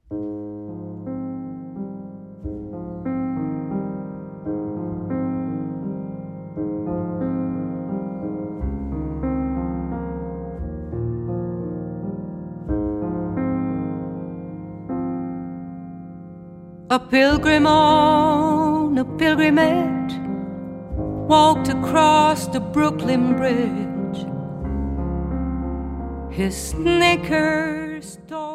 A pilgrim on a pilgrimage walked across the Brooklyn Bridge. His sneakers torn.